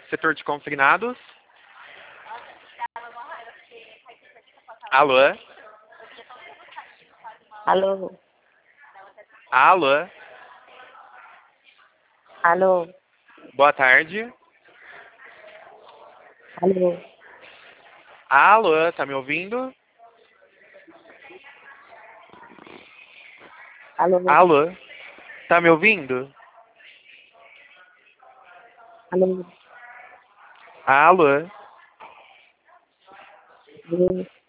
Setor de consignados. Alô? Alô? Alô? Alô? Boa tarde. Alô? Alô, tá me ouvindo? Alô? Alô? Tá me ouvindo? Alô? Alô? Alô?